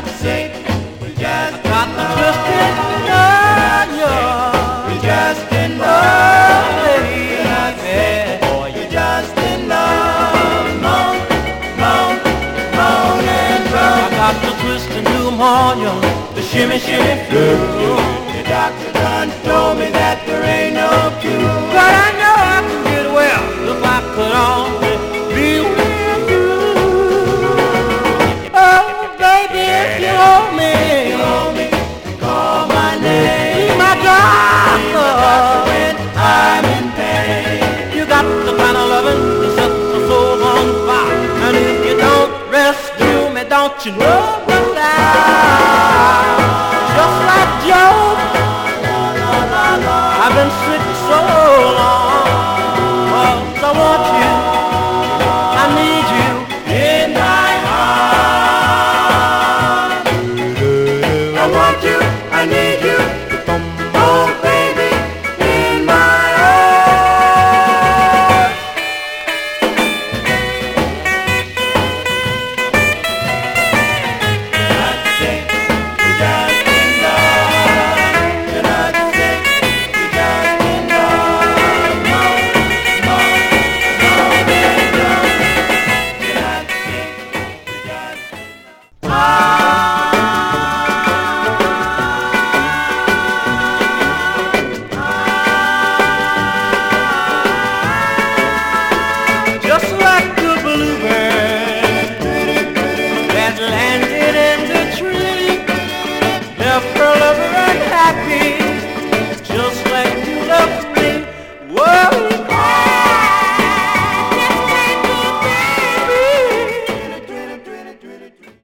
not sick, you're just got in the love. twisted You're just in love. You're not sick, boy, you're just in love. Moan, moan, moan and groan. I got the twisted pneumonia, the shimmy, shimmy flu. The doctor done told me that there ain't no cure. But I know I can get well if I could only be with you. Oh, baby, if you hold me, Call my name. be my doctor. When I'm in pain. You got the kind of loving that sets the soul on fire. And if you don't rescue me, don't you know that just like Job, I've been sick so long. Well, I want you, I need you in my heart. I want you, I need you. Oh, baby, in my arms. You're not sick, you're just in love. You're not sick, you're just in love. Moan, moan, moan and groan. You're not sick, you're just in love.